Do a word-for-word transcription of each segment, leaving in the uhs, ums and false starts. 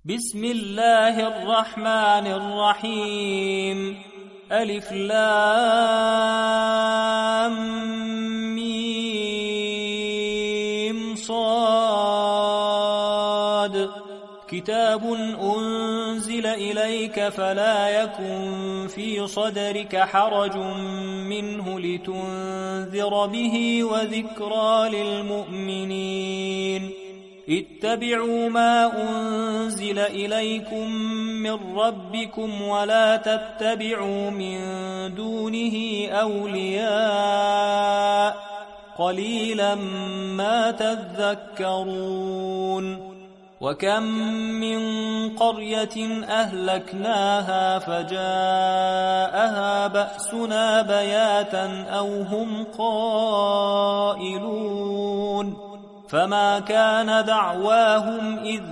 بسم الله الرحمن الرحيم. ألف لام ميم صاد. كتاب أنزل إليك فلا يكن في صدرك حرج منه لتنذر به وذكرى للمؤمنين. اتبعوا ما أنزل إليكم من ربكم ولا تتبعوا من دونه أولياء قليلا ما تذكرون. وكم من قرية أهلكناها فجاءها بأسنا بياتا أو هم قائلون. فما كان دعواهم إذ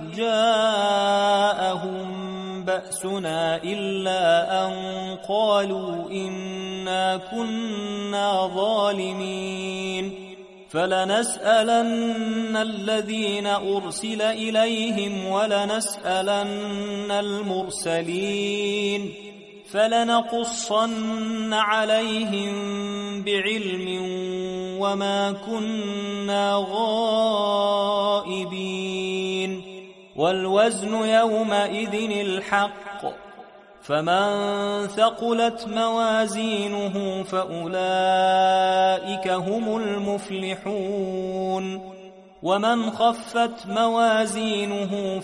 جاءهم بأسنا إلا أن قالوا إنا كنا ظالمين. فلنسألن الذين أرسل إليهم ولنسألن المرسلين فلنقصن عليهم بعلم وما كنا غائبين. والوزن يومئذ الحق. فمن ثقلت موازينه فأولئك هم المفلحون. ومن خفت موازينه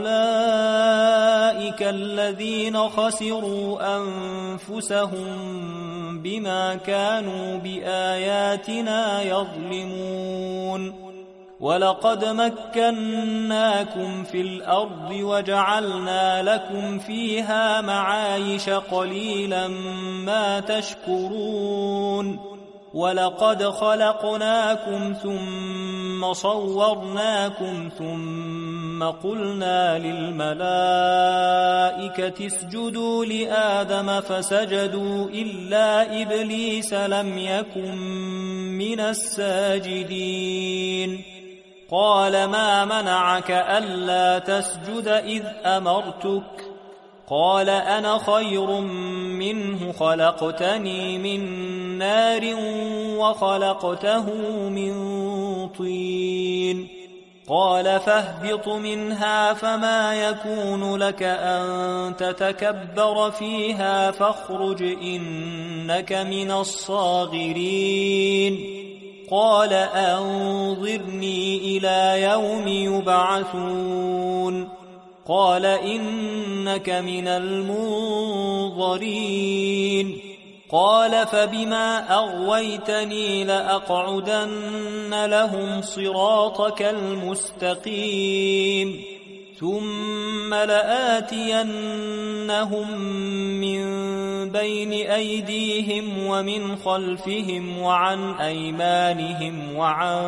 فأولئك الذين خسروا أنفسهم بما كانوا بآياتنا يظلمون. ولقد مكناكم في الأرض وجعلنا لكم فيها معايش قليلا ما تشكرون. ولقد خلقناكم ثم صورناكم ثم قلنا للملائكة اسجدوا لآدم فسجدوا إلا إبليس لم يكن من الساجدين. قال ما منعك ألا تسجد إذ أمرتك؟ قال أنا خير منه خلقتني من نار وخلقته من طين. قال فاهبط منها فما يكون لك أن تتكبر فيها فاخرج إنك من الصاغرين. قال أنظرني إلى يوم يبعثون. قال إنك من المنظرين. قال فبما أغويتني لأقعدن لهم صراطك المستقيم ثم لآتينهم من بين أيديهم ومن خلفهم وعن أيمانهم وعن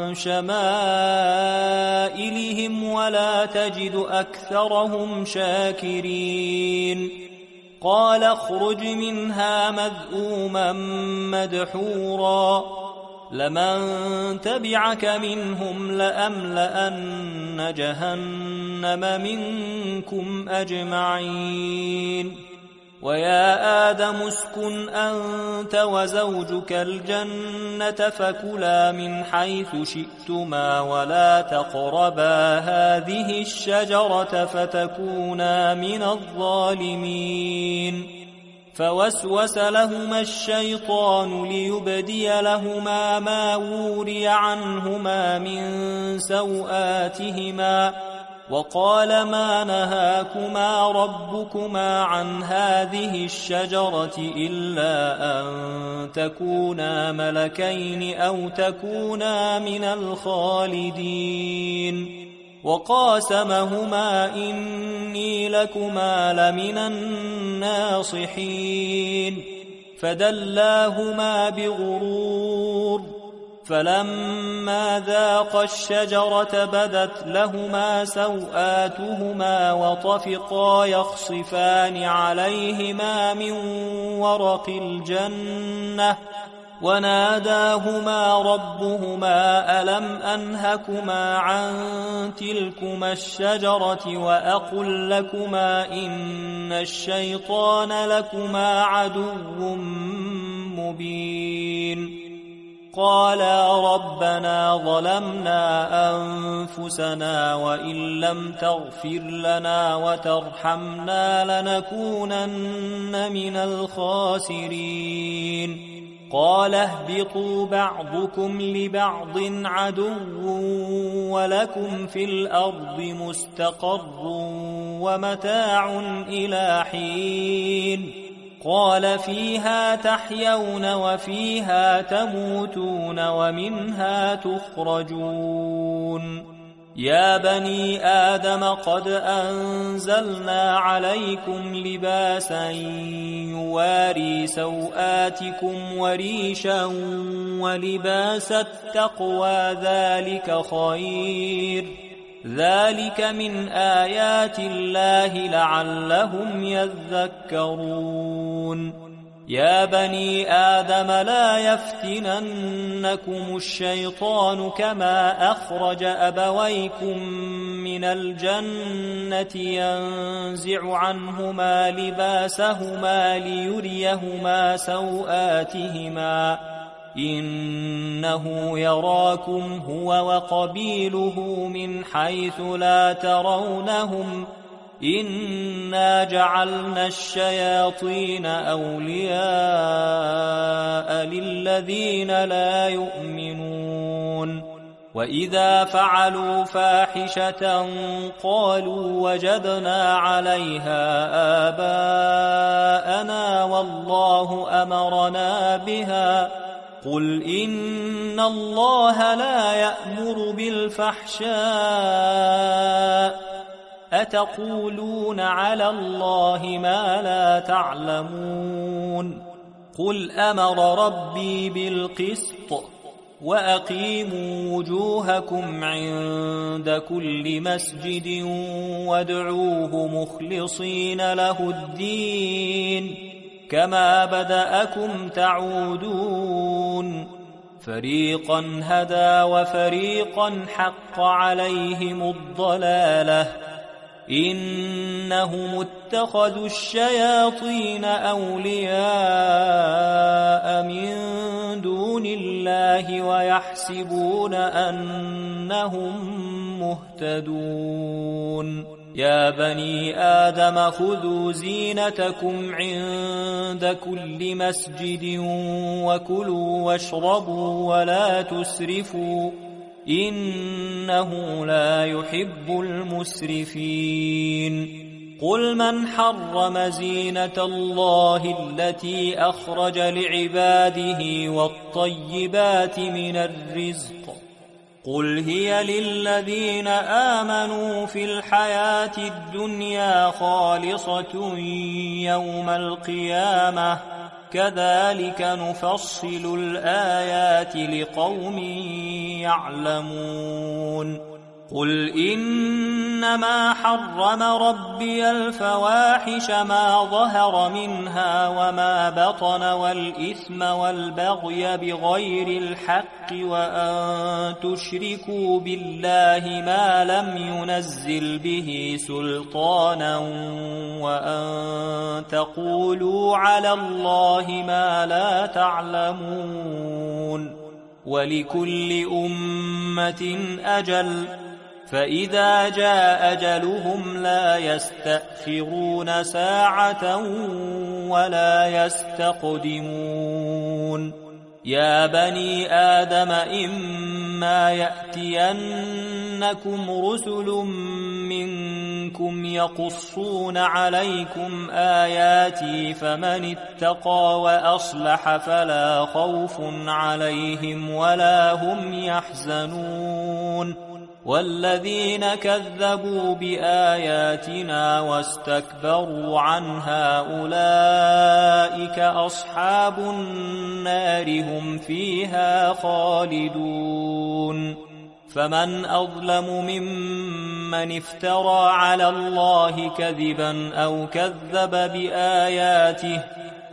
شمائلهم ولا تجد أكثرهم شاكرين. قال اخرج منها مذءوما مدحورا لمن تبعك منهم لأملأن جهنم منكم أجمعين. ويا آدم اسكن أنت وزوجك الجنة فكلا من حيث شئتما ولا تقربا هذه الشجرة فتكونا من الظالمين. فوسوس لهما الشيطان ليبدي لهما ما وري عنهما من سوآتهما وقال ما نهاكما ربكما عن هذه الشجرة إلا أن تكونا ملكين أو تكونا من الخالدين. وقاسمهما إني لكما لمن الناصحين. فدلاهما بغرور. فلما ذاقا الشجرة بدت لهما سوآتهما وطفقا يخصفان عليهما من ورق الجنة وناداهما ربهما ألم أنهكما عن تلكما الشجرة وأقل لكما إن الشيطان لكما عدو مبين قالا ربنا ظلمنا أنفسنا وإن لم تغفر لنا وترحمنا لنكونن من الخاسرين قال اهبطوا بعضكم لبعض عدو ولكم في الأرض مستقر ومتاع إلى حين قال فيها تحيون وفيها تموتون ومنها تخرجون يا بني آدم قد أنزلنا عليكم لباسا يواري سوآتكم وريشا ولباس التقوى ذلك خير ذلك من آيات الله لعلهم يذكرون يا بني آدم لا يفتننكم الشيطان كما أخرج أبويكم من الجنة ينزع عنهما لباسهما ليريهما سوآتهما إنه يراكم هو وقبيله من حيث لا ترونهم إنا جعلنا الشياطين أولياء للذين لا يؤمنون وإذا فعلوا فاحشة قالوا وجدنا عليها آباءنا والله أمرنا بها قل إن الله لا يأمر بالفحشاء أتقولون على الله ما لا تعلمون قل أمر ربي بالقسط وأقيموا وجوهكم عند كل مسجد وادعوه مخلصين له الدين كما بدأكم تعودون فريقا هدى وفريقا حق عليهم الضلالة إنهم اتخذوا الشياطين أولياء من دون الله ويحسبون أنهم مهتدون يا بني آدم خذوا زينتكم عند كل مسجد وكلوا واشربوا ولا تسرفوا إنه لا يحب المسرفين قل من حرم زينة الله التي أخرج لعباده والطيبات من الرزق قل هي للذين آمنوا في الحياة الدنيا خالصة يوم القيامة كذلك نفصل الآيات لقوم يعلمون قل إنما حرم ربي الفواحش ما ظهر منها وما بطن والإثم والبغي بغير الحق وأن تشركوا بالله ما لم ينزل به سلطانا وأن تقولوا على الله ما لا تعلمون ولكل أمة أجل فإذا جاء أجلهم لا يستأخرون ساعة ولا يستقدمون يا بني آدم إما يأتينكم رسل منكم يقصون عليكم آياتي فمن اتقى وأصلح فلا خوف عليهم ولا هم يحزنون والذين كذبوا بآياتنا واستكبروا عنها أولئك أصحاب النار هم فيها خالدون فمن أظلم ممن افترى على الله كذبا أو كذب بآياته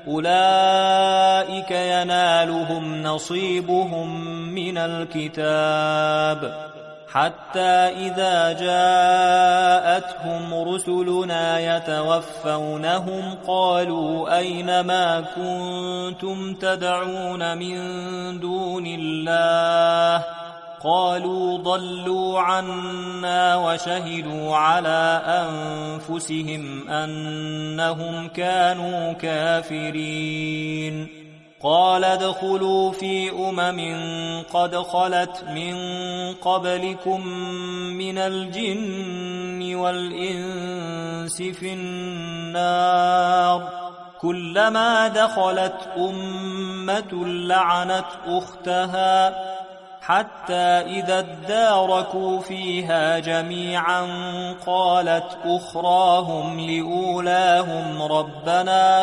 أولئك ينالهم نصيبهم من الكتاب حتى إذا جاءتهم رسلنا يتوفونهم قالوا أين ما كنتم تدعون من دون الله قالوا ضلوا عنا وشهدوا على أنفسهم أنهم كانوا كافرين قال ادخلوا في أمم قد خلت من قبلكم من الجن والإنس في النار كلما دخلت أمة لعنت أختها حتى إذا اداركوا فيها جميعا قالت أخراهم لأولاهم ربنا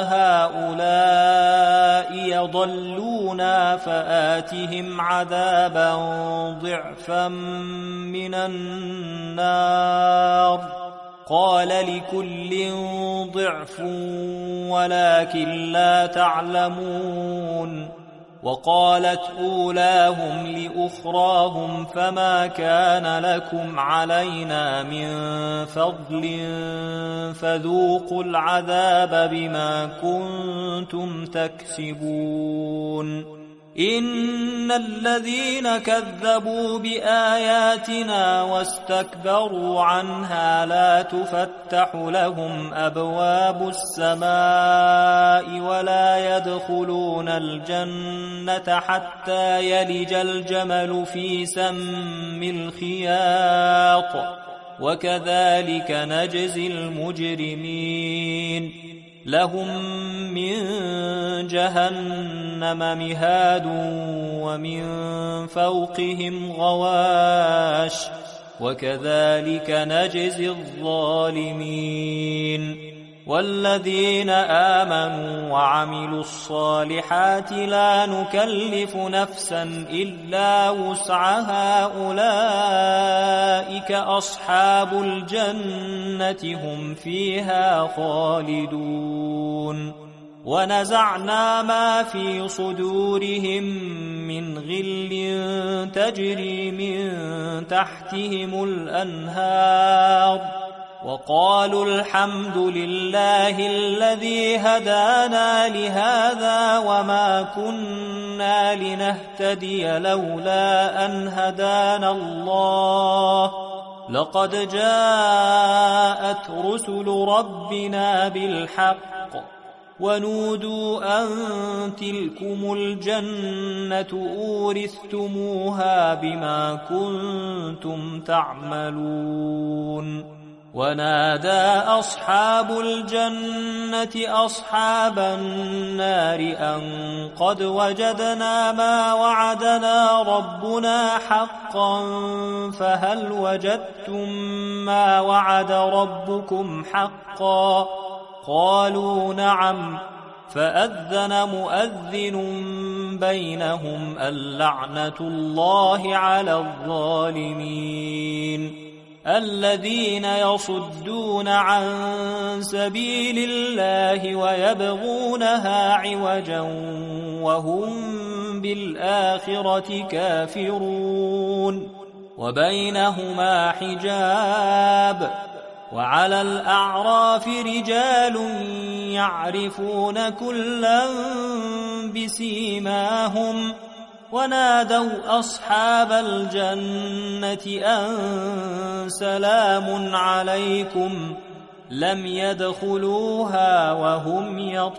هؤلاء يضلونا فآتهم عذابا ضعفا من النار قال لكل ضعف ولكن لا تعلمون وقالت أولاهم لأخراهم فما كان لكم علينا من فضل فذوقوا العذاب بما كنتم تكسبون إن الذين كذبوا بآياتنا واستكبروا عنها لا تفتح لهم أبواب السماء ولا يدخلون الجنة حتى يلج الجمل في سم الخياط وكذلك نجزي المجرمين لهم من جهنم مهاد ومن فوقهم غواش وكذلك نجزي الظالمين والذين آمنوا وعملوا الصالحات لا نكلف نفسا إلا وسعها أولئك أصحاب الجنة هم فيها خالدون ونزعنا ما في صدورهم من غل تجري من تحتهم الأنهار وقالوا الحمد لله الذي هدانا لهذا وما كنا لنهتدي لولا أن هدانا الله لقد جاءت رسل ربنا بالحق ونودوا أن تلكم الجنة أورثتموها بما كنتم تعملون ونادى أصحاب الجنة أصحاب النار أن قد وجدنا ما وعدنا ربنا حقا فهل وجدتم ما وعد ربكم حقا قالوا نعم فأذن مؤذن بينهم اللعنة الله على الظالمين الذين يصدون عن سبيل الله ويبغونها عوجا وهم بالآخرة كافرون وبينهما حجاب وعلى الأعراف رجال يعرفون كلا بسيماهم ونادوا أصحاب الجنة أن سلام عليكم لم يدخلوها وهم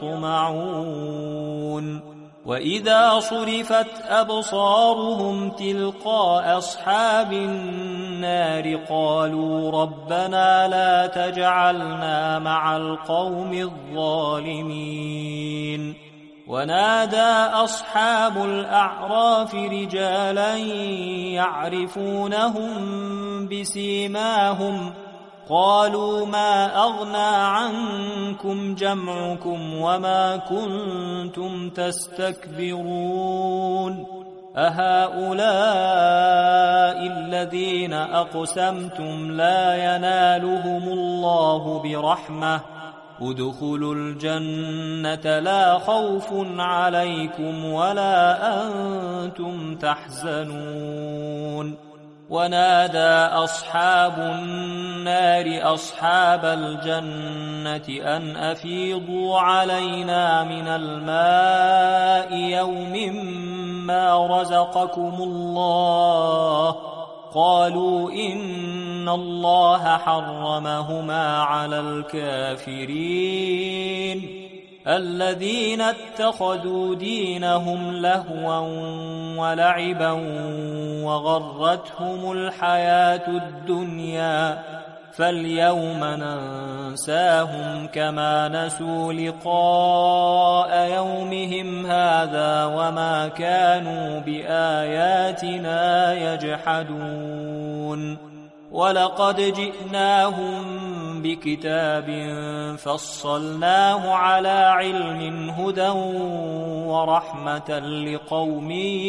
يطمعون وإذا صرفت أبصارهم تلقاء أصحاب النار قالوا ربنا لا تجعلنا مع القوم الظالمين ونادى أصحاب الأعراف رجالا يعرفونهم بسيماهم قالوا ما أغنى عنكم جمعكم وما كنتم تستكبرون أهؤلاء الذين أقسمتم لا ينالهم الله برحمة ادخلوا الجنة لا خوف عليكم ولا أنتم تحزنون ونادى أصحاب النار أصحاب الجنة أن أفيضوا علينا من الماء يوم ما رزقكم الله قالوا إن الله حرمهما على الكافرين الذين اتخذوا دينهم لهوا ولعبا وغرتهم الحياة الدنيا فاليوم ننساهم كما نسوا لقاء يومهم هذا وما كانوا بآياتنا يجحدون ولقد جئناهم بكتاب فصلناه على علم هدى ورحمة لقوم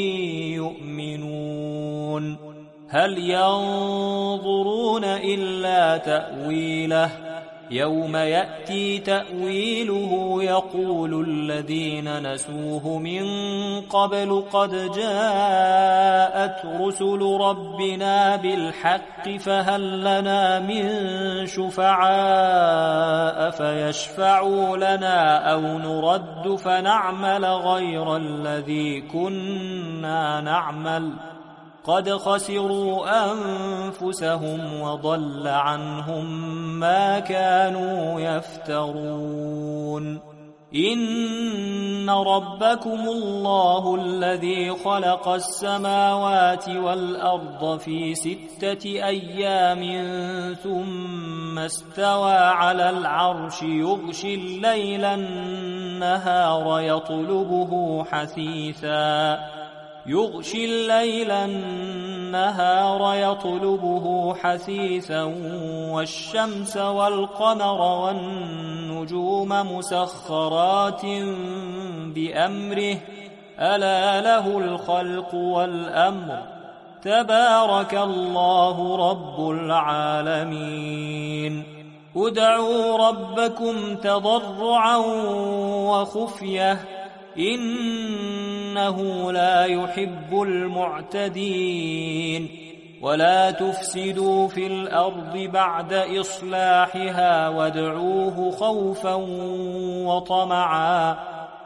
يؤمنون هل ينظرون إلا تأويله يوم يأتي تأويله يقول الذين نسوه من قبل قد جاءت رسل ربنا بالحق فهل لنا من شفعاء فيشفعوا لنا أو نرد فنعمل غير الذي كنا نعمل قد خسروا أنفسهم وضل عنهم ما كانوا يفترون إن ربكم الله الذي خلق السماوات والأرض في ستة أيام ثم استوى على العرش يغشي الليل النهار يطلبه حثيثا يغشي الليل النهار يطلبه حثيثا والشمس والقمر والنجوم مسخرات بأمره ألا له الخلق والأمر تبارك الله رب العالمين ادعوا ربكم تضرعا وخفية إنه لا يحب المعتدين ولا تفسدوا في الأرض بعد إصلاحها وادعوه خوفا وطمعا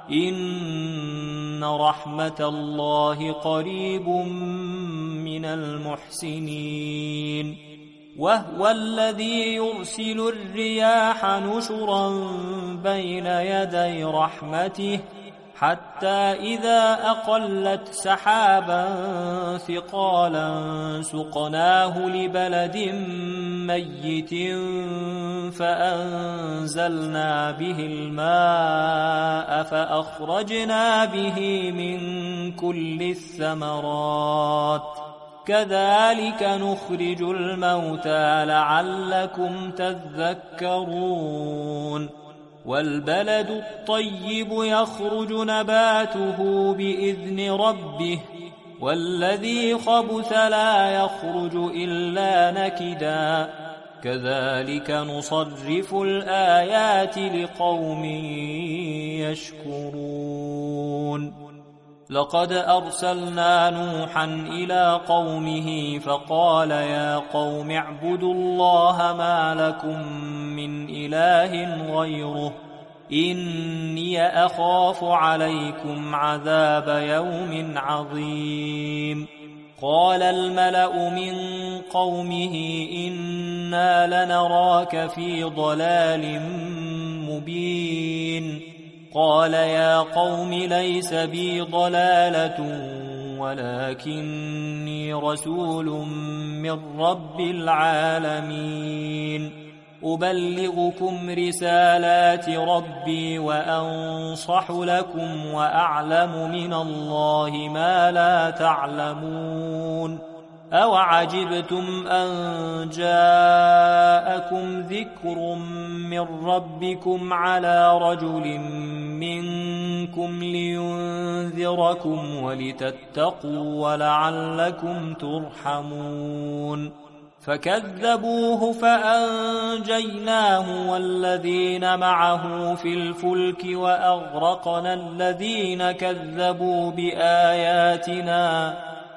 إن رحمة الله قريب من المحسنين وهو الذي يرسل الرياح نشرا بين يدي رحمته حتى إذا أقلت سحابا ثقالا سقناه لبلد ميت فأنزلنا به الماء فأخرجنا به من كل الثمرات كذلك نخرج الموتى لعلكم تذكرون والبلد الطيب يخرج نباته بإذن ربه والذي خبث لا يخرج إلا نكدا كذلك نصرف الآيات لقوم يشكرون لقد أرسلنا نوحا إلى قومه فقال يا قوم اعبدوا الله ما لكم من إله غيره إني أخاف عليكم عذاب يوم عظيم قال الملأ من قومه إنا لنراك في ضلال مبين قال يا قوم ليس بي ضلالة ولكني رسول من رب العالمين أبلغكم رسالات ربي وأنصح لكم وأعلم من الله ما لا تعلمون أوعجبتم أن جاءكم ذكر من ربكم على رجل منكم لينذركم ولتتقوا ولعلكم ترحمون فكذبوه فأنجيناه والذين معه في الفلك وأغرقنا الذين كذبوا بآياتنا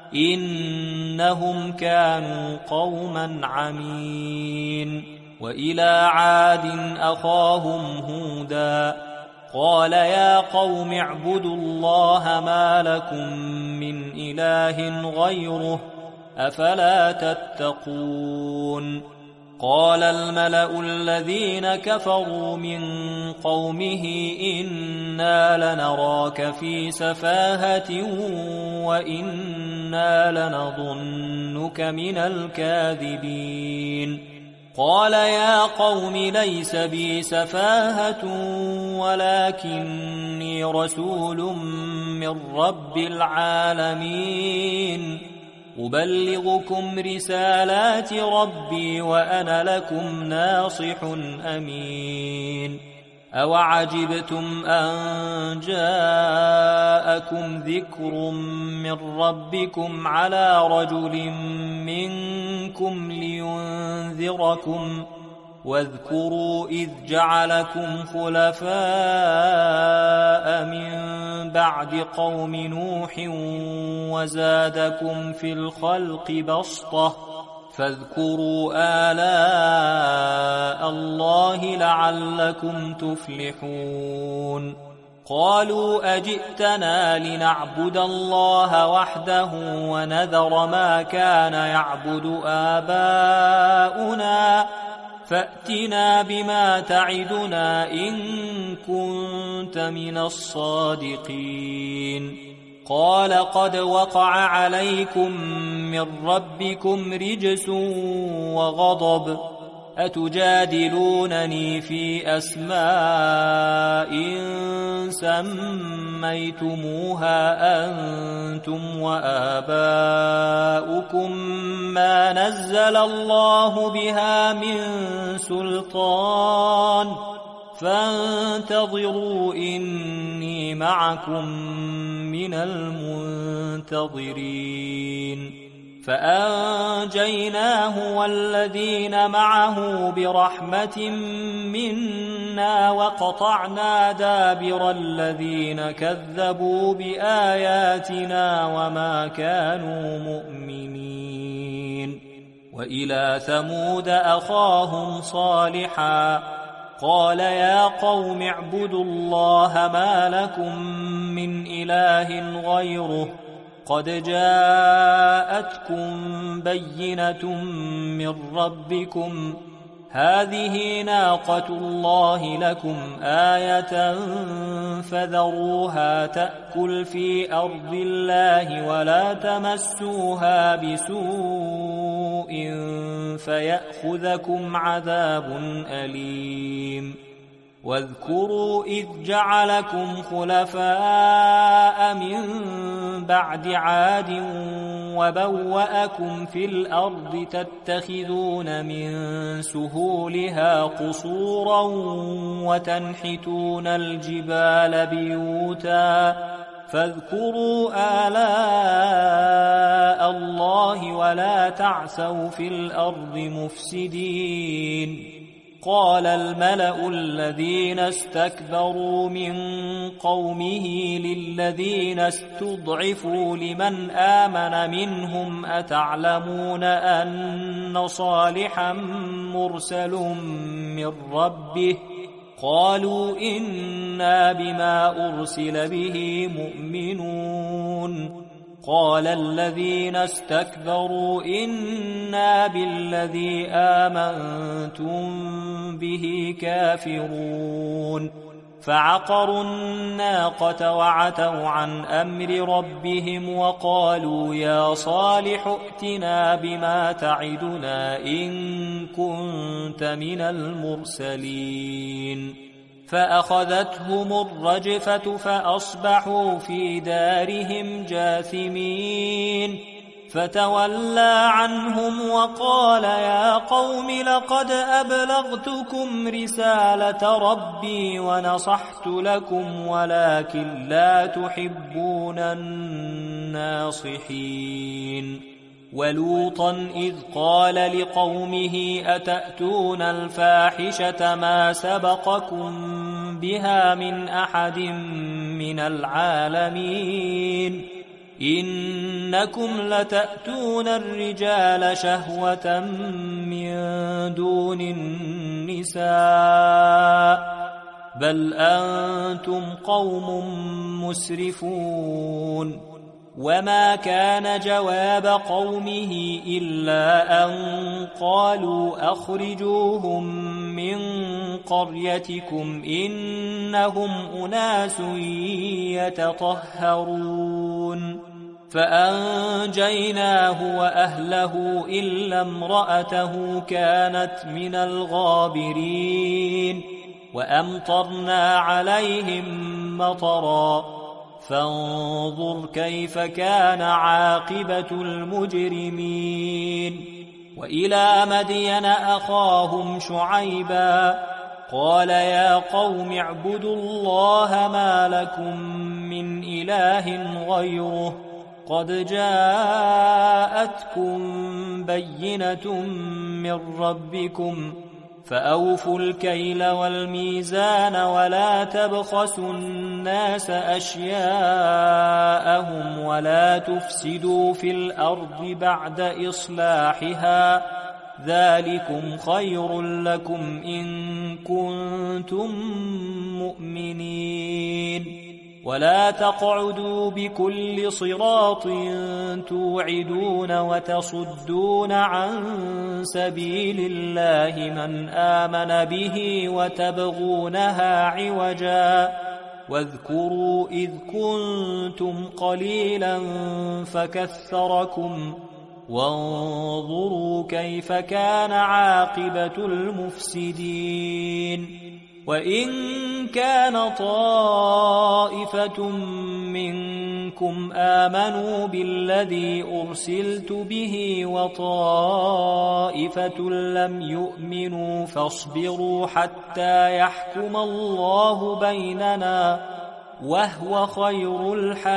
إنهم كانوا قوما عمين. وإلى عاد أخاهم هودا قال يا قوم اعبدوا الله ما لكم من إله غيره أفلا تتقون. قال الملأ الذين كفروا من قومه إنا لنراك في سفاهة وإنا لنظنك من الكاذبين. قال يا قوم ليس بي سفاهة ولكني رسول من رب العالمين أبلغكم رسالات ربي وأنا لكم ناصح أمين. أوعجبتم أن جاءكم ذكر من ربكم على رجل منكم لينذركم واذكروا إذ جعلكم خلفاء من بعد قوم نوح وزادكم في الخلق بسطة فاذكروا آلاء الله لعلكم تفلحون. قالوا أجئتنا لنعبد الله وحده ونذر ما كان يعبد آباؤنا فأتنا بما تعدنا إن كنت من الصادقين. قال قد وقع عليكم من ربكم رجس وغضب أتجادلونني في أسماء سميتموها أنتم وآباؤكم ما نزل الله بها من سلطان فانتظروا إني معكم من المنتظرين. فأنجيناه والذين معه برحمة منا وقطعنا دابر الذين كذبوا بآياتنا وما كانوا مؤمنين. وإلى ثمود أخاهم صالحا قال يا قوم اعبدوا الله ما لكم من إله غيره قد جاءتكم بينة من ربكم هذه ناقة الله لكم آية فذروها تأكل في أرض الله ولا تمسوها بسوء فيأخذكم عذاب أليم. واذكروا إذ جعلكم خلفاء من بعد عاد وبوأكم في الأرض تتخذون من سهولها قصورا وتنحتون الجبال بيوتا فاذكروا آلاء الله ولا تعثوا في الأرض مفسدين. قال الملأ الذين استكبروا من قومه للذين استضعفوا لمن آمن منهم أتعلمون أن صالحا مرسل من ربه قالوا إنا بما أرسل به مؤمنون. قال الذين استكبروا إنا بالذي آمنتم به كافرون. فعقروا الناقة وعتوا عن أمر ربهم وقالوا يا صالح ائتنا بما تعدنا إن كنت من المرسلين. فأخذتهم الرجفة فأصبحوا في دارهم جاثمين. فتولى عنهم وقال يا قوم لقد أبلغتكم رسالة ربي ونصحت لكم ولكن لا تحبون الناصحين. ولوطا إذ قال لقومه أتأتون الفاحشة ما سبقكم بها من أحد من العالمين إنكم لتأتون الرجال شهوة من دون النساء بل أنتم قوم مسرفون. وما كان جواب قومه إلا أن قالوا أخرجوهم من قريتكم إنهم أناس يتطهرون. فأنجيناه وأهله إلا امرأته كانت من الغابرين وأمطرنا عليهم مطرا فانظر كيف كان عاقبة المجرمين. وإلى مدين أخاهم شعيبا قال يا قوم اعبدوا الله ما لكم من إله غيره قد جاءتكم بينة من ربكم فأوفوا الكيل والميزان ولا تبخسوا الناس أشياءهم ولا تفسدوا في الأرض بعد إصلاحها ذلكم خير لكم إن كنتم مؤمنين. ولا تقعدوا بكل صراط توعدون وتصدون عن سبيل الله من آمن به وتبغونها عوجا واذكروا إذ كنتم قليلا فكثركم وانظروا كيف كان عاقبة المفسدين. وإن كان طائفة منكم آمنوا بالذي أرسلت به وطائفة لم يؤمنوا فاصبروا حتى يحكم الله بيننا وهو خير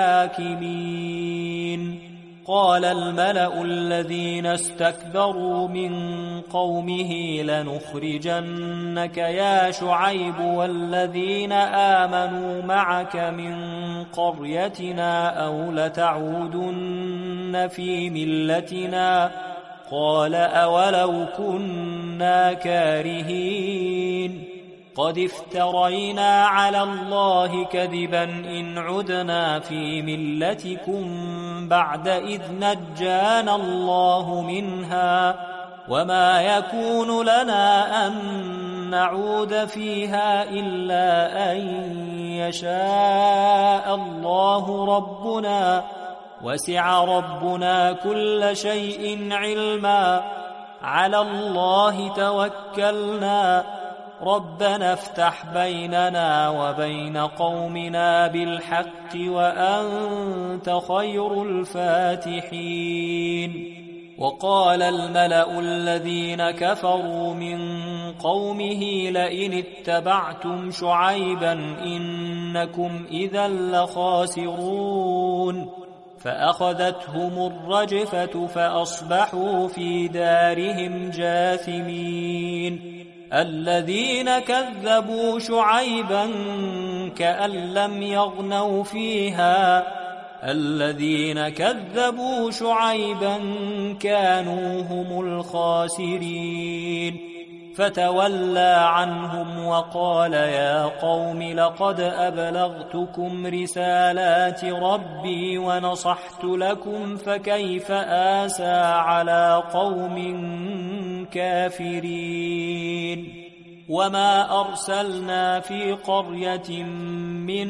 الحاكمين. قال الملأ الذين استكبروا من قومه لنخرجنك يا شعيب والذين آمنوا معك من قريتنا أو لتعودن في ملتنا قال أولو كنا كارهين قد افترينا على الله كذبا إن عدنا في ملتكم بعد إذ نجانا الله منها وما يكون لنا أن نعود فيها إلا أن يشاء الله ربنا وسع ربنا كل شيء علما على الله توكلنا ربنا افتح بيننا وبين قومنا بالحق وأنت خير الفاتحين. وقال الملأ الذين كفروا من قومه لئن اتبعتم شعيبا إنكم إذا لخاسرون فأخذتهم الرجفة فأصبحوا في دارهم جاثمين. الذين كذبوا شعيبا كأن لم يغنوا فيها الذين كذبوا شعيبا كانوا هم الخاسرين. فتولى عنهم وقال يا قوم لقد أبلغتكم رسالات ربي ونصحت لكم فكيف آسى على قوم كافرين. وما أرسلنا في قرية من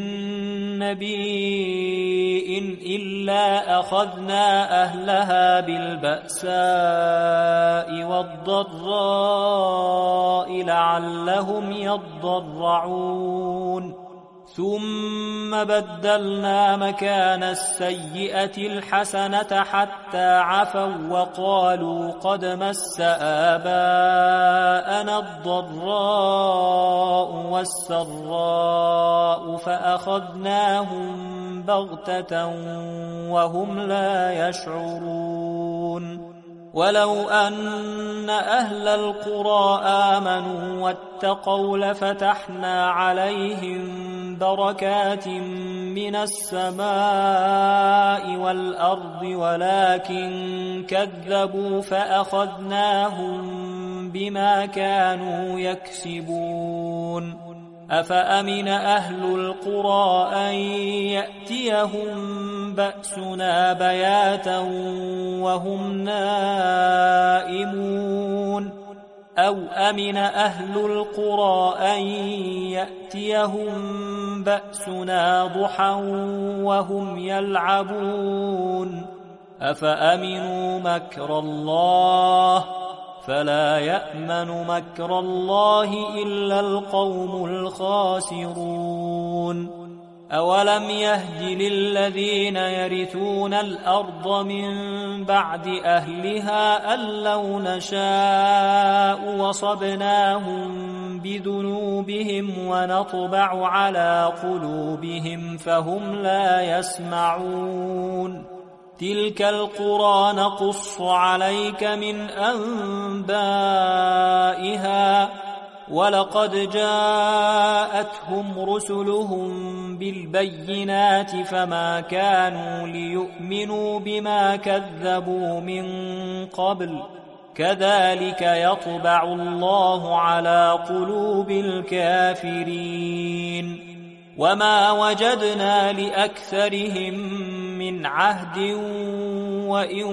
نبي إلا أخذنا أهلها بالبأساء والضراء لعلهم يضرعون ثم بدلنا مكان السيئة الحسنة حتى عفوا وقالوا قد مس آباءنا الضراء والسراء فأخذناهم بغتة وهم لا يشعرون ولو أن أهل القرى آمنوا واتقوا لفتحنا عليهم بركات من السماء والأرض ولكن كذبوا فأخذناهم بما كانوا يكسبون. أفأمن أهل القرى أن يأتيهم بأسنا بياتا وهم نائمون أو أمن أهل القرى أن يأتيهم بأسنا ضحى وهم يلعبون أفأمنوا مكر الله فلا يأمن مكر الله إلا القوم الخاسرون. أولم يهد للذين يرثون الأرض من بعد أهلها أن لو نشاء وصبناهم بذنوبهم ونطبع على قلوبهم فهم لا يسمعون. تلك القرى نقص عليك من أنبائها ولقد جاءتهم رسلهم بالبينات فما كانوا ليؤمنوا بما كذبوا من قبل كذلك يطبع الله على قلوب الكافرين. وما وجدنا لأكثرهم من عهد وإن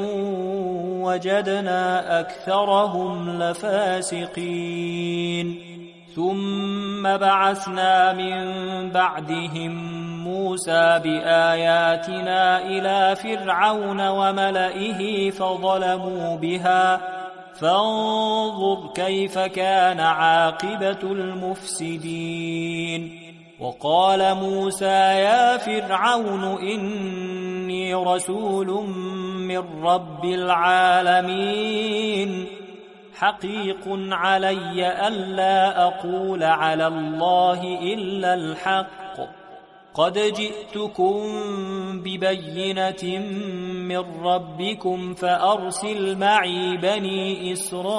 وجدنا أكثرهم لفاسقين. ثم بعثنا من بعدهم موسى بآياتنا إلى فرعون وملئه فظلموا بها فانظر كيف كان عاقبة المفسدين. وقال موسى يا فرعون إني رسول من رب العالمين حقيق علي ألا أقول على الله إلا الحق قد جئتكم ببينة من ربكم فأرسل معي بني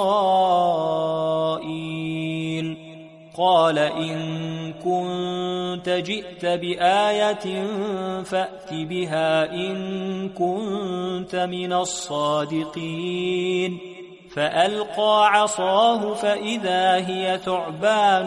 إسرائيل. قال إن كنت جئت بآية فأت بها إن كنت من الصادقين. فألقى عصاه فإذا هي ثعبان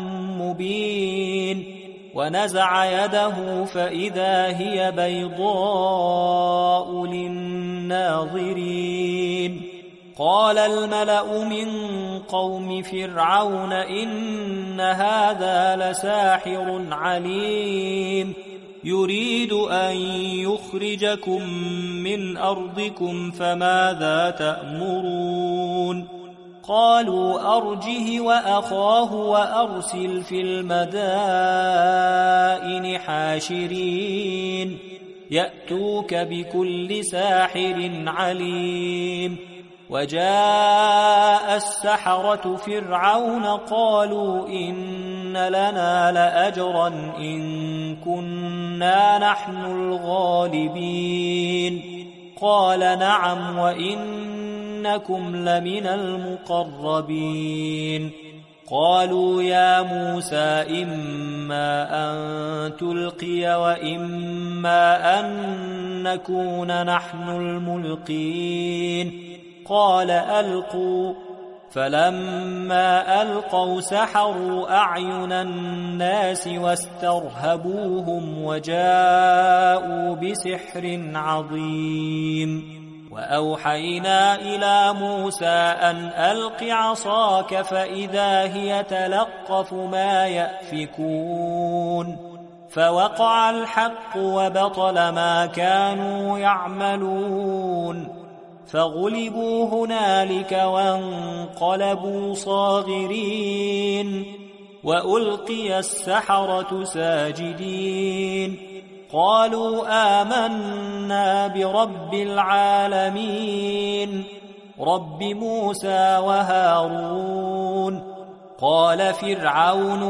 مبين ونزع يده فإذا هي بيضاء للناظرين. قال الملأ من قوم فرعون إن هذا لساحر عليم يريد أن يخرجكم من أرضكم فماذا تأمرون؟ قالوا أرجه وأخاه وأرسل في المدائن حاشرين يأتوك بكل ساحر عليم. وجاء السحرة فرعون قالوا إن لنا لأجرا إن كنا نحن الغالبين. قال نعم وإنكم لمن المقربين. قالوا يا موسى إما أن تلقي وإما أن نكون نحن الملقين. قال ألقوا فلما ألقوا سحروا أعين الناس واسترهبوهم وجاءوا بسحر عظيم. وأوحينا إلى موسى أن ألق عصاك فإذا هي تلقف ما يأفكون. فوقع الحق وبطل ما كانوا يعملون فغلبوا هنالك وانقلبوا صاغرين وألقي السحرة ساجدين. قالوا آمنا برب العالمين رب موسى وهارون. قال فرعون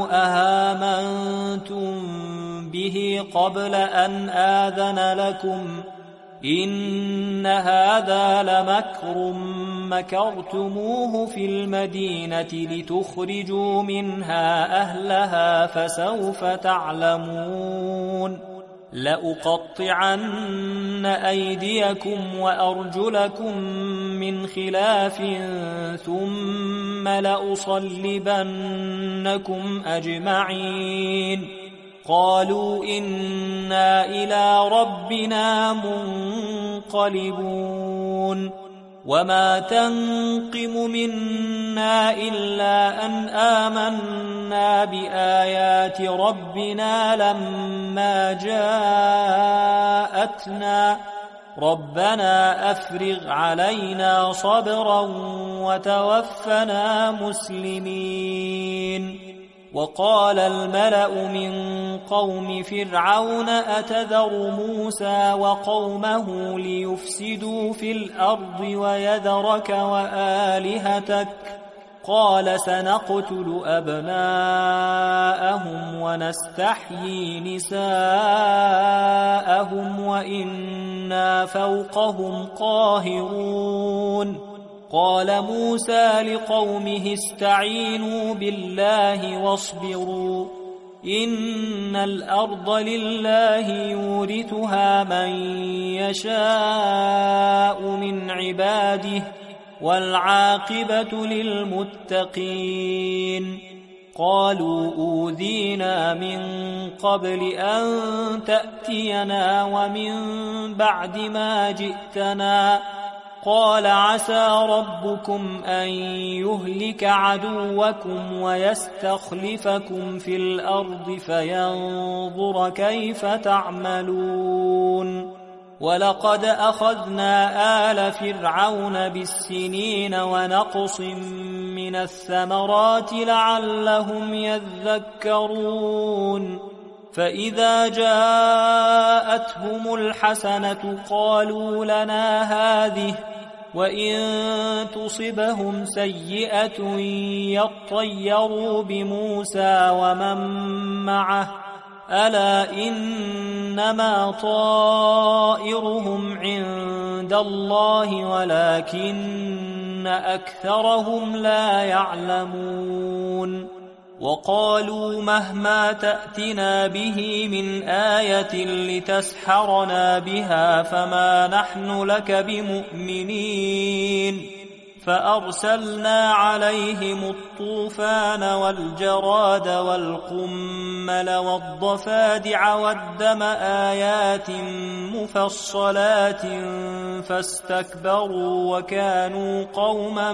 أهامنتم به قبل أن آذن لكم إن هذا لمكر مكرتموه في المدينة لتخرجوا منها أهلها فسوف تعلمون لأقطعن أيديكم وأرجلكم من خلاف ثم لأصلبنكم أجمعين قالوا إنا إلى ربنا منقلبون وما تنقم منا إلا أن آمنا بآيات ربنا لما جاءتنا ربنا أفرغ علينا صبرا وتوفنا مسلمين وقال الملأ من قوم فرعون أتذر موسى وقومه ليفسدوا في الأرض ويذرك وآلهتك قال سنقتل أبناءهم ونستحيي نساءهم وإنا فوقهم قاهرون قال موسى لقومه استعينوا بالله واصبروا إن الأرض لله يورثها من يشاء من عباده والعاقبة للمتقين قالوا أوذينا من قبل أن تأتينا ومن بعد ما جئتنا قال عسى ربكم أن يهلك عدوكم ويستخلفكم في الأرض فينظر كيف تعملون ولقد أخذنا آل فرعون بالسنين ونقص من الثمرات لعلهم يذكرون فإذا جاءتهم الحسنة قالوا لنا هذه وإن تصبهم سيئة يطيروا بموسى ومن معه ألا إنما طائرهم عند الله ولكن أكثرهم لا يعلمون وقالوا مهما تأتنا به من آية لتسحرنا بها فما نحن لك بمؤمنين فأرسلنا عليهم الطوفان والجراد والقمل والضفادع والدم آيات مفصلات فاستكبروا وكانوا قوما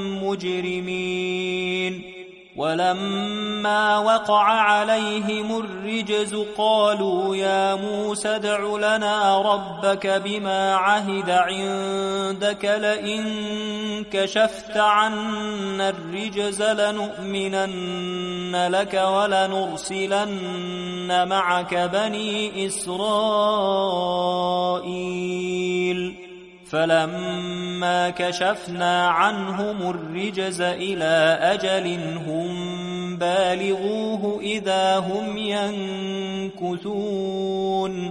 مجرمين ولما وقع عليهم الرجز قالوا يا موسى ادع لنا ربك بما عهد عندك لئن كشفت عنا الرجز لنؤمنن لك ولنرسلن معك بني إسرائيل فلما كشفنا عنهم الرجز إلى أجل هم بالغوه إذا هم ينكثون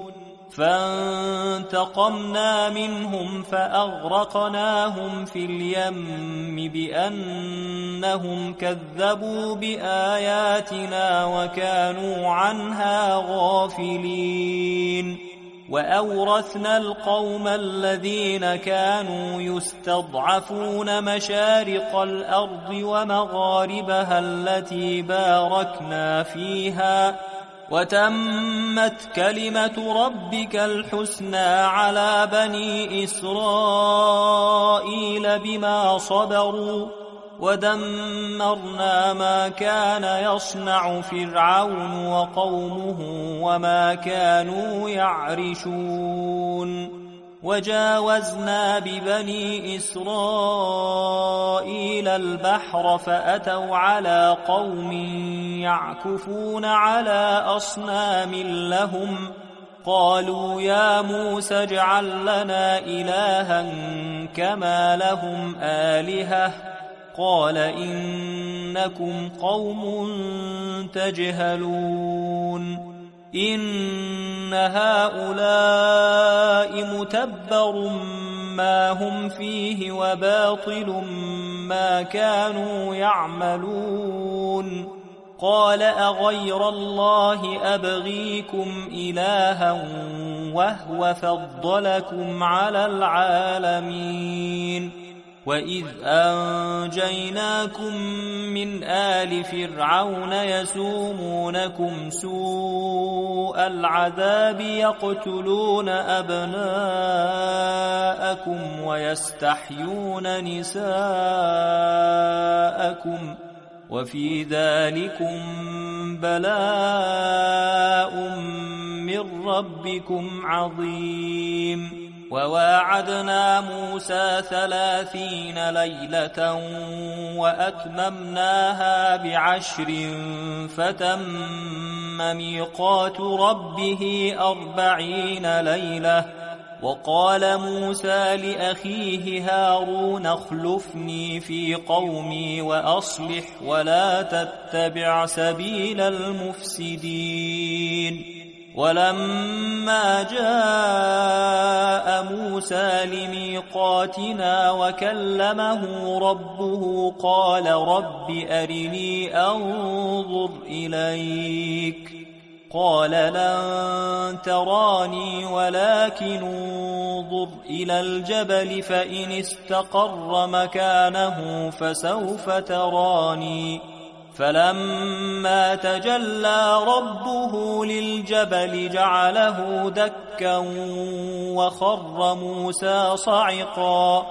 فانتقمنا منهم فأغرقناهم في اليم بأنهم كذبوا بآياتنا وكانوا عنها غافلين وأورثنا القوم الذين كانوا يستضعفون مشارق الأرض ومغاربها التي باركنا فيها وتمت كلمة ربك الحسنى على بني إسرائيل بما صبروا ودمرنا ما كان يصنع فرعون وقومه وما كانوا يعرشون وجاوزنا ببني إسرائيل البحر فأتوا على قوم يعكفون على أصنام لهم قالوا يا موسى اجعل لنا إلها كما لهم آلهة قال إنكم قوم تجهلون إن هؤلاء متبر ما هم فيه وباطل ما كانوا يعملون قال أغير الله أبغيكم إلها وهو فضلكم على العالمين وإذ أنجيناكم من آل فرعون يسومونكم سوء العذاب يقتلون أبناءكم ويستحيون نساءكم وفي ذلكم بلاء من ربكم عظيم وواعدنا موسى ثلاثين ليلة وأتممناها بعشر فتم ميقات ربه أربعين ليلة وقال موسى لأخيه هارون اخلفني في قومي وأصلح ولا تتبع سبيل المفسدين ولما جاء موسى لميقاتنا وكلمه ربه قال رب أرني أنظر إليك قال لن تراني ولكن انظر إلى الجبل فإن استقر مكانه فسوف تراني فلما تجلى ربه للجبل جعله دكا وخر موسى صعقا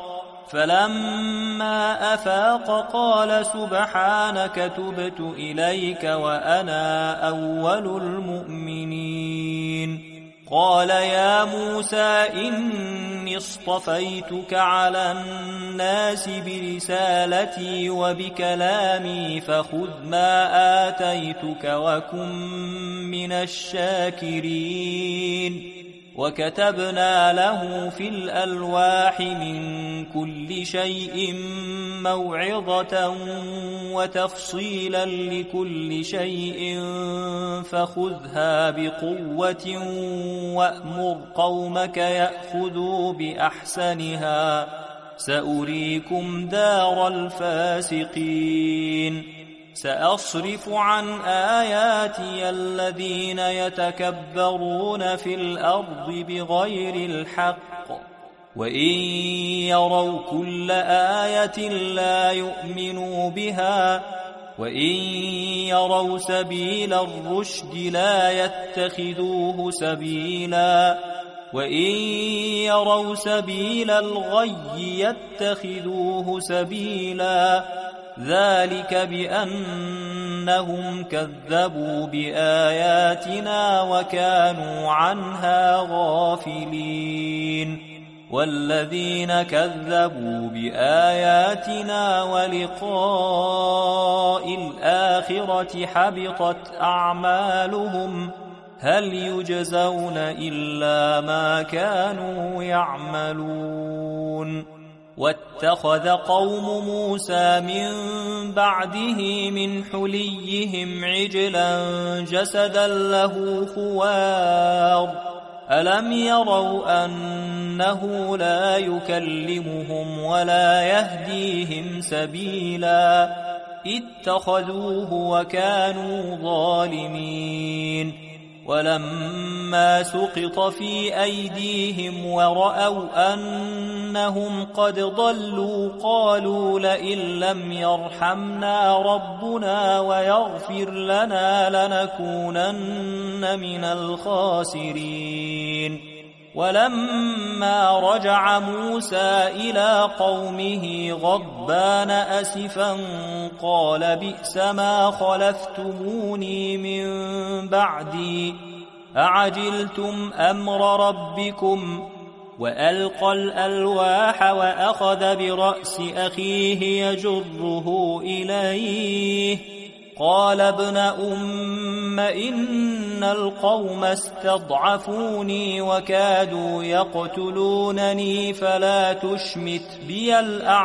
فلما أفاق قال سبحانك تبت إليك وأنا أول المؤمنين قال يا موسى إني اصطفيتك على الناس برسالتي وبكلامي فخذ ما آتيتك وكن من الشاكرين وكتبنا له في الألواح من كل شيء موعظة وتفصيلا لكل شيء فخذها بقوة وأمر قومك يأخذوا بأحسنها سأريكم دار الفاسقين سأصرف عن آياتي الذين يتكبرون في الأرض بغير الحق وإن يروا كل آية لا يؤمنوا بها وإن يروا سبيل الرشد لا يتخذوه سبيلا وإن يروا سبيل الغي يتخذوه سبيلا ذلك بأنهم كذبوا بآياتنا وكانوا عنها غافلين والذين كذبوا بآياتنا ولقاء الآخرة حبطت أعمالهم هل يجزون إلا ما كانوا يعملون واتخذ قوم موسى من بعده من حليهم عجلا جسدا له خوار ألم يروا أنه لا يكلمهم ولا يهديهم سبيلا اتخذوه وكانوا ظالمين ولما سقط في أيديهم ورأوا أنهم قد ضلوا قالوا لئن لم يرحمنا ربنا ويغفر لنا لنكونن من الخاسرين ولما رجع موسى إلى قومه غضبان أسفا قال بئس ما خلفتموني من بعدي أعجلتم أمر ربكم وألقى الألواح وأخذ برأس أخيه يجره إليه قال ابن أم إن القوم استضعفوني وكادوا يقتلونني فلا تشمت بي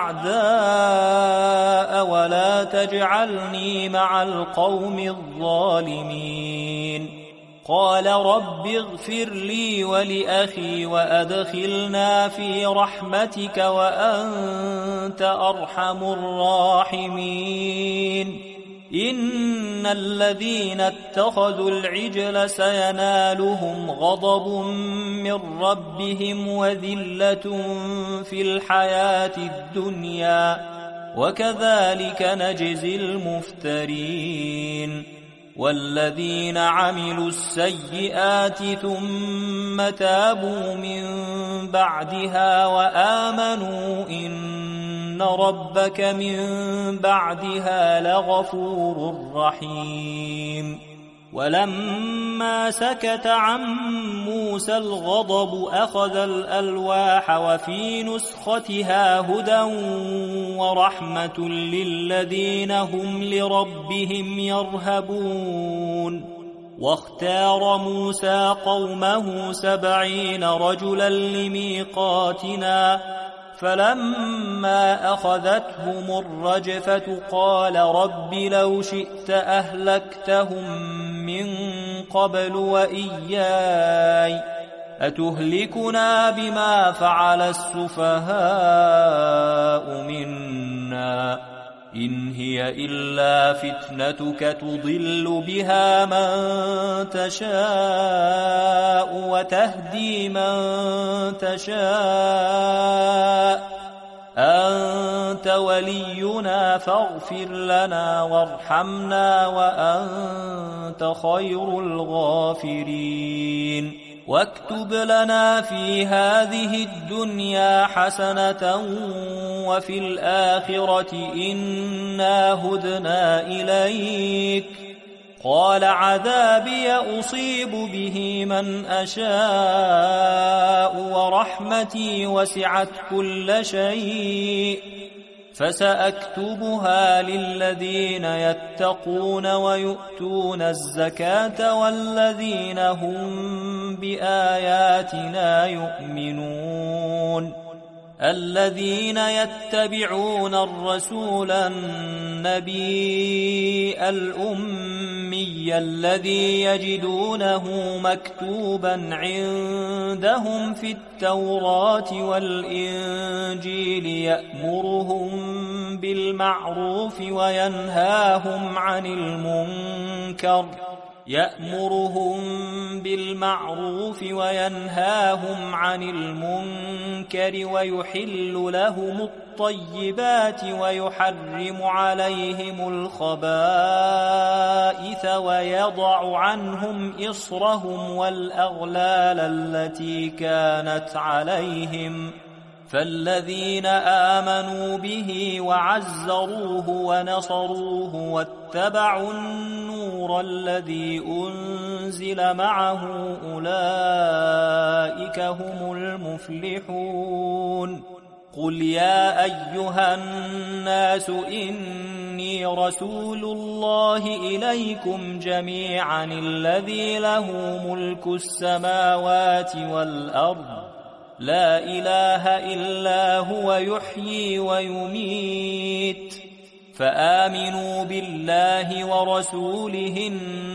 الأعداء ولا تجعلني مع القوم الظالمين قال رب اغفر لي ولأخي وأدخلنا في رحمتك وأنت أرحم الراحمين إن الذين اتخذوا العجل سينالهم غضب من ربهم وذلة في الحياة الدنيا وكذلك نجزي المفترين والذين عملوا السيئات ثم تابوا من بعدها وآمنوا إن ربك من بعدها لغفور رحيم ولما سكت عن موسى الغضب أخذ الألواح وفي نسختها هدى ورحمة للذين هم لربهم يرهبون واختار موسى قومه سبعين رجلا لميقاتنا فلما أخذتهم الرجفة قال رب لو شئت أهلكتهم من قبل وإياي أتهلكنا بما فعل السفهاء منا إن هي إلا فتنتك تضل بها من تشاء وتهدي من تشاء أنت ولينا فاغفر لنا وارحمنا وأنت خير الغافرين واكتب لنا في هذه الدنيا حسنة وفي الآخرة إنا هدنا إليك قال عذابي أصيب به من أشاء ورحمتي وسعت كل شيء فسأكتبها للذين يتقون ويؤتون الزكاة والذين هم بآياتنا يؤمنون الذين يتبعون الرسول النبي الأمي الذي يجدونه مكتوبا عندهم في التوراة والإنجيل يأمرهم بالمعروف وينهاهم عن المنكر يأمرهم بالمعروف وينهاهم عن المنكر ويحل لهم الطيبات ويحرم عليهم الخبائث ويضع عنهم إصرهم والأغلال التي كانت عليهم فالذين آمنوا به وعزروه ونصروه واتبعوا النور الذي أنزل معه أولئك هم المفلحون قل يا أيها الناس إني رسول الله إليكم جميعا الذي له ملك السماوات والأرض لا إله إلا هو يحيي ويميت فآمنوا بالله ورسوله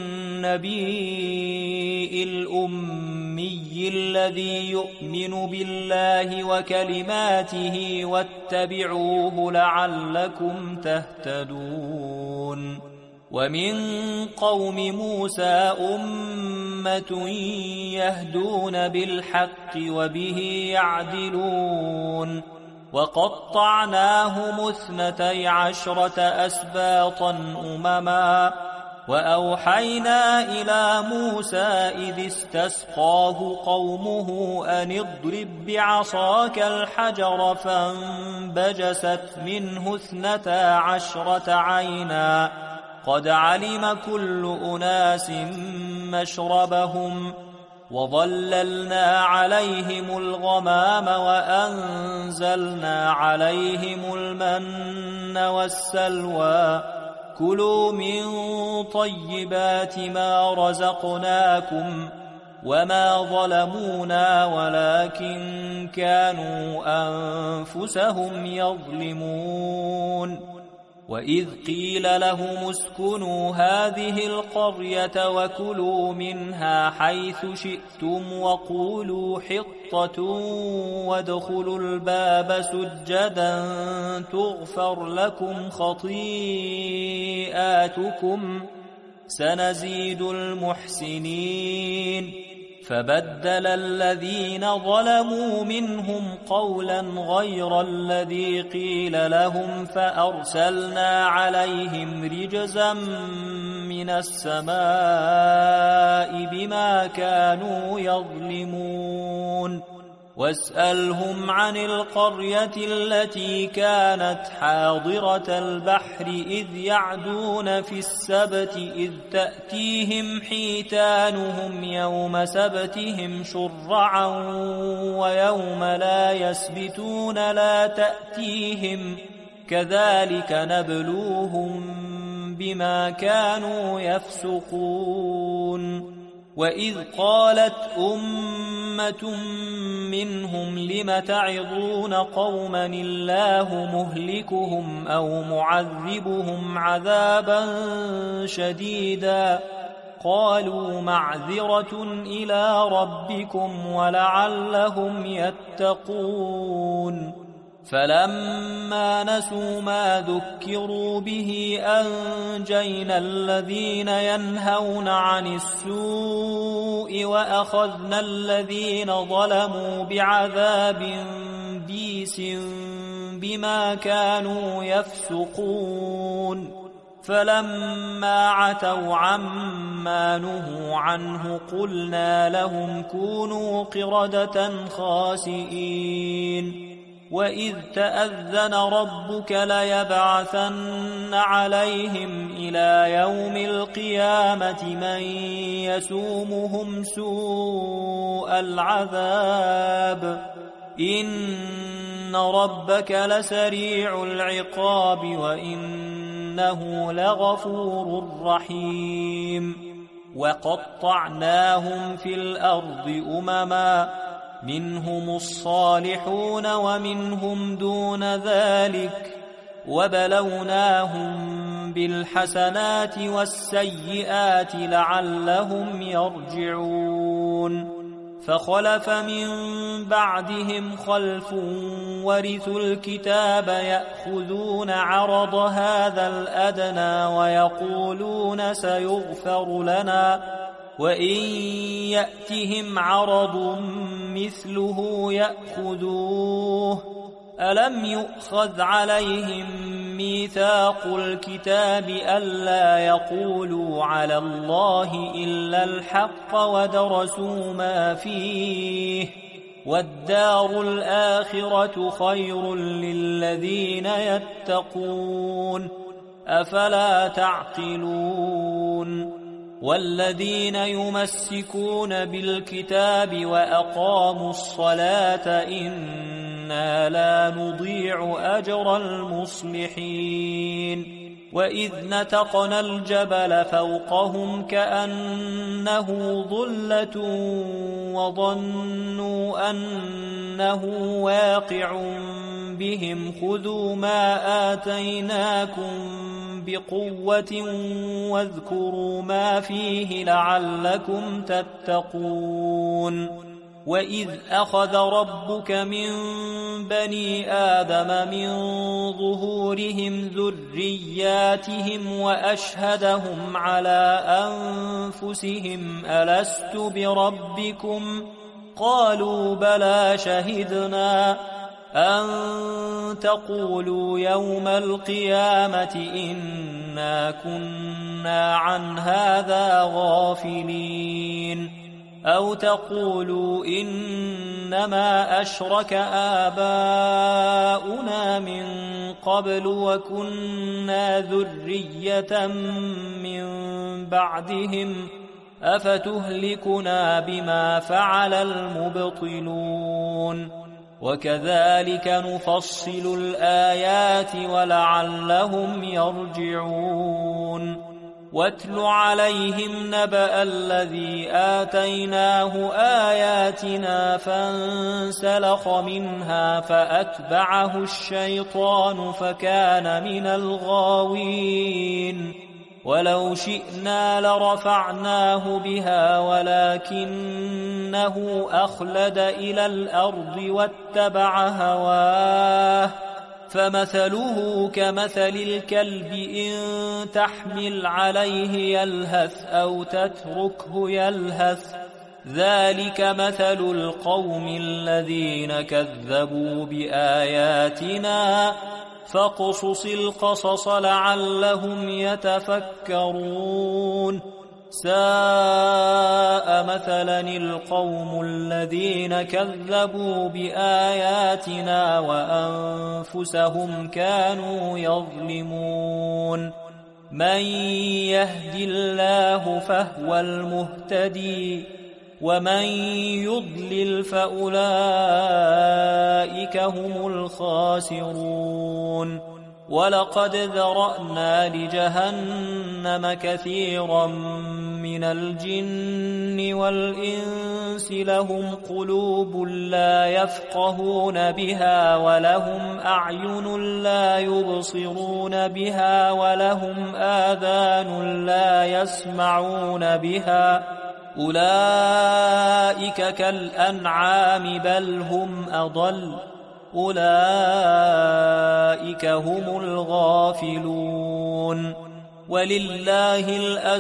النبي الأمي الذي يؤمن بالله وكلماته واتبعوه لعلكم تهتدون ومن قوم موسى أمة يهدون بالحق وبه يعدلون وقطعناهم اثنتي عشرة أسباطا أمما وأوحينا إلى موسى إذ استسقاه قومه أن اضرب بعصاك الحجر فانبجست منه اثنتا عشرة عينا قد علم كل أناس مشربهم وظللنا عليهم الغمام وأنزلنا عليهم المن والسلوى كلوا من طيبات ما رزقناكم وما ظلمونا ولكن كانوا أنفسهم يظلمون وإذ قيل لهم اسكنوا هذه القرية وكلوا منها حيث شئتم وقولوا حطة وادخلوا الباب سجدا تغفر لكم خطيئاتكم سنزيد المحسنين فبدل الذين ظلموا منهم قولا غير الذي قيل لهم فأرسلنا عليهم رجزا من السماء بما كانوا يظلمون واسألهم عن القرية التي كانت حاضرة البحر إذ يعدون في السبت إذ تأتيهم حيتانهم يوم سبتهم شرعا ويوم لا يسبتون لا تأتيهم كذلك نبلوهم بما كانوا يفسقون وإذ قالت أمة منهم لم تعظون قوما الله مهلكهم أو معذبهم عذابا شديدا قالوا معذرة إلى ربكم ولعلهم يتقون فلما نسوا ما ذكروا به أنجينا الذين ينهون عن السوء وأخذنا الذين ظلموا بعذاب بئيس بما كانوا يفسقون فلما عتوا عما نهوا عنه قلنا لهم كونوا قردة خاسئين وإذ تأذن ربك ليبعثن عليهم إلى يوم القيامة من يسومهم سوء العذاب إن ربك لسريع العقاب وإنه لغفور رحيم وقطعناهم في الأرض أمما منهم الصالحون ومنهم دون ذلك وبلوناهم بالحسنات والسيئات لعلهم يرجعون فخلف من بعدهم خلف ورثوا الكتاب يأخذون عرض هذا الأدنى ويقولون سيغفر لنا وإن يأتهم عرض مثله يأخذوه ألم يؤخذ عليهم ميثاق الكتاب ألا يقولوا على الله إلا الحق ودرسوا ما فيه والدار الآخرة خير للذين يتقون أفلا تعقلون والذين يمسكون بالكتاب وأقاموا الصلاة إنا لا نضيع أجر المصلحين وإذ نتقنا الجبل فوقهم كأنه ظلة وظنوا أنه واقع بهم خذوا ما آتيناكم بقوة واذكروا ما فيه لعلكم تتقون وإذ أخذ ربك من بني آدم من ظهورهم ذرياتهم وأشهدهم على أنفسهم ألست بربكم قالوا بلى شهدنا أن تقولوا يوم القيامة إنا كنا عن هذا غافلين أو تقولوا إنما أشرك آباؤنا من قبل وكنا ذرية من بعدهم أفتهلكنا بما فعل المبطلون وكذلك نفصل الآيات ولعلهم يرجعون واتل عليهم نبأ الذي آتيناه آياتنا فانسلخ منها فأتبعه الشيطان فكان من الغاوين ولو شئنا لرفعناه بها ولكنه أخلد إلى الأرض واتبع هواه فمثله كمثل الكلب إن تحمل عليه يلهث أو تتركه يلهث ذلك مثل القوم الذين كذبوا بآياتنا فاقصص القصص لعلهم يتفكرون ساء مثلا القوم الذين كذبوا بآياتنا وأنفسهم كانوا يظلمون من يهد الله فهو المهتدي ومن يضلل فأولئك هم الخاسرون ولقد ذرأنا لجهنم كثيرا من الجن والإنس لهم قلوب لا يفقهون بها ولهم أعين لا يبصرون بها ولهم آذان لا يسمعون بها أولئك كالأنعام بل هم أضل أولئك هم الغافلون ولله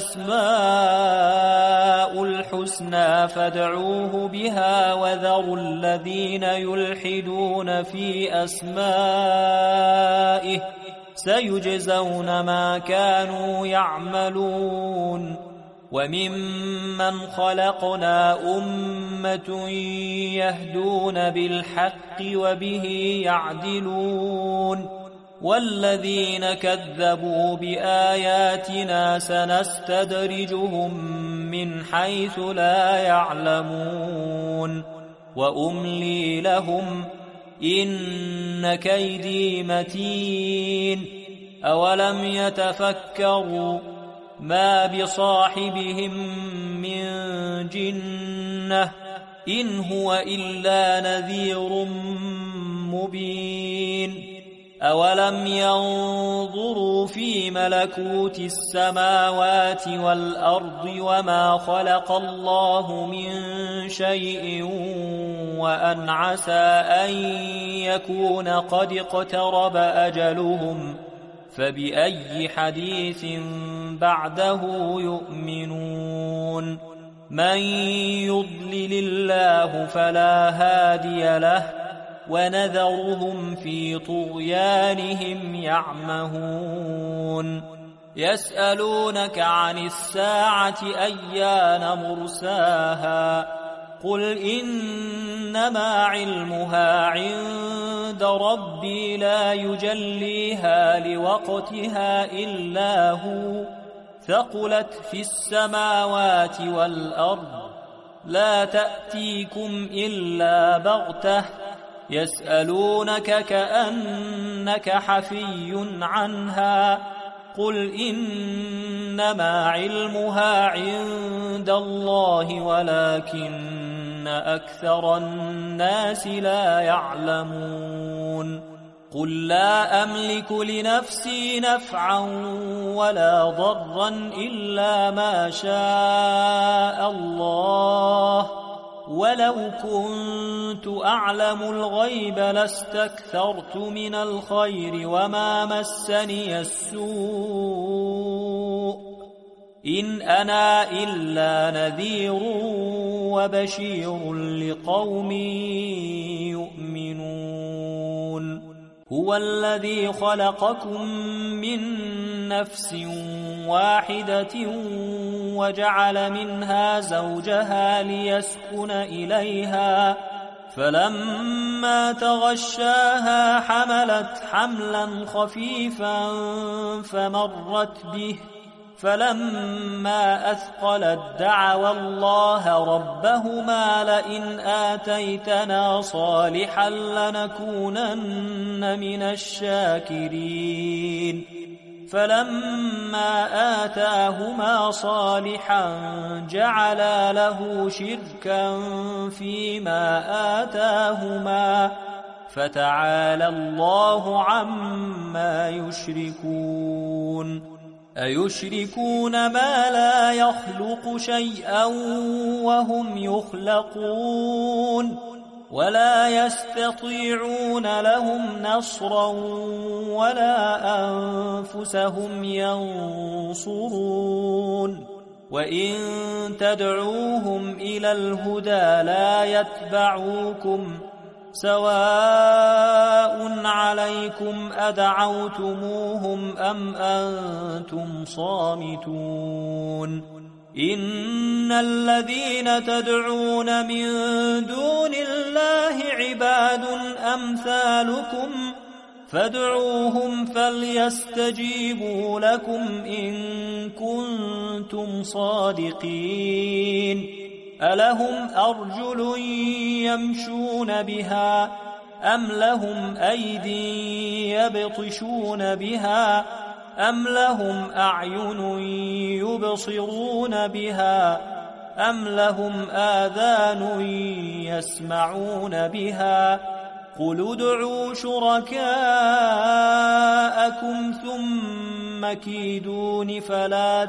الأسماء الحسنى فادعوه بها وذروا الذين يلحدون في أسمائه سيجزون ما كانوا يعملون وممن خلقنا أمة يهدون بالحق وبه يعدلون والذين كذبوا بآياتنا سنستدرجهم من حيث لا يعلمون وأملي لهم إن كيدي متين أولم يتفكروا ما بصاحبهم من جنة إن هو إلا نذير مبين أولم ينظروا في ملكوت السماوات والأرض وما خلق الله من شيء وأن عسى أن يكون قد اقترب أجلهم فبأي حديث بعده يؤمنون من يضلل الله فلا هادي له ونذرهم في طغيانهم يعمهون يسألونك عن الساعة أيان مرساها قل إنما علمها عند ربي لا يجليها لوقتها إلا هو ثقلت في السماوات والأرض لا تأتيكم إلا بغتة يسألونك كأنك حفي عنها قل إنما علمها عند الله ولكن أكثر الناس لا يعلمون قل لا أملك لنفسي نفعا ولا ضرا إلا ما شاء الله ولو كنت أعلم الغيب لاستكثرت من الخير وما مسني السوء إن أنا إلا نذير وبشير لقوم يؤمنون هو الذي خلقكم من نفس واحدة وجعل منها زوجها ليسكن إليها فلما تغشاها حملت حملا خفيفا فمرت به فلما أثقلت دعوا الله ربهما لئن آتيتنا صالحا لنكونن من الشاكرين فلما آتاهما صالحا جعلا له شركا فيما آتاهما فتعالى الله عما يشركون أيشركون ما لا يخلق شيئا وهم يخلقون ولا يستطيعون لهم نصرا ولا أنفسهم ينصرون وإن تدعوهم إلى الهدى لا يتبعوكم سواء عليكم أدعوتموهم أم أنتم صامتون إن الذين تدعون من دون الله عباد أمثالكم فادعوهم فليستجيبوا لكم إن كنتم صادقين ألهم أرجل يمشون بها أم لهم أيدي يبطشون بها أم لهم أعين يبصرون بها أم لهم آذان يسمعون بها قل ادعوا شركاءكم ثم كيدون فلا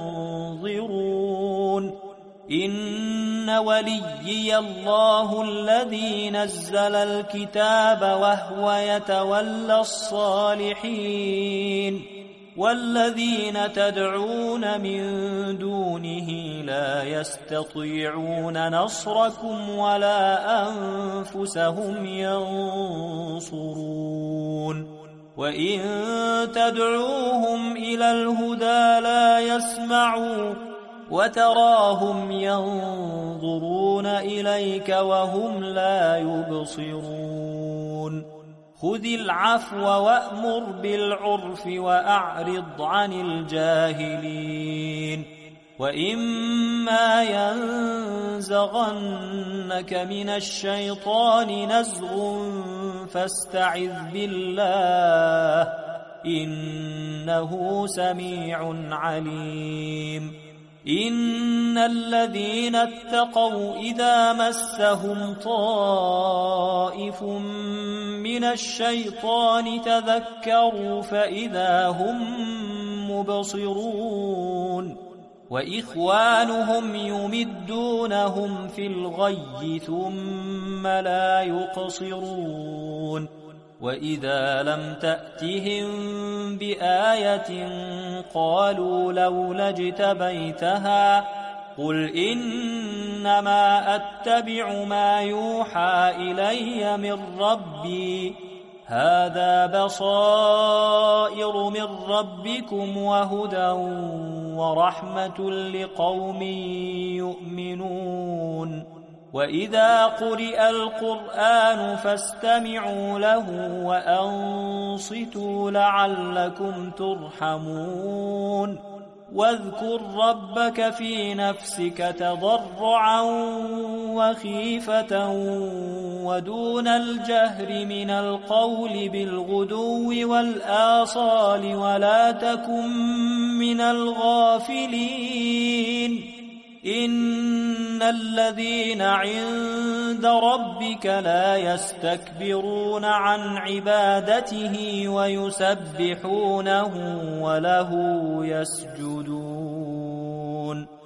تنظرون إن وليي الله الذي نزل الكتاب وهو يتولى الصالحين والذين تدعون من دونه لا يستطيعون نصركم ولا أنفسهم ينصرون وإن تدعوهم إلى الهدى لا يسمعوا وتراهم ينظرون إليك وهم لا يبصرون خذ العفو وأمر بالعرف وأعرض عن الجاهلين وإما ينزغنك من الشيطان نزغ فاستعذ بالله إنه سميع عليم إن الذين اتقوا إذا مسهم طائف من الشيطان تذكروا فإذا هم مبصرون وإخوانهم يمدونهم في الغي ثم لا يقصرون وإذا لم تأتهم بآية قالوا لولا اجتبيتها قل إنما أتبع ما يوحى إلي من ربي هذا بصائر من ربكم وهدى ورحمة لقوم يؤمنون وإذا قرئ القرآن فاستمعوا له وأنصتوا لعلكم ترحمون واذكر ربك في نفسك تضرعا وخيفة ودون الجهر من القول بالغدو والآصال ولا تكن من الغافلين إن الذين عند ربك لا يستكبرون عن عبادته ويسبحونه وله يسجدون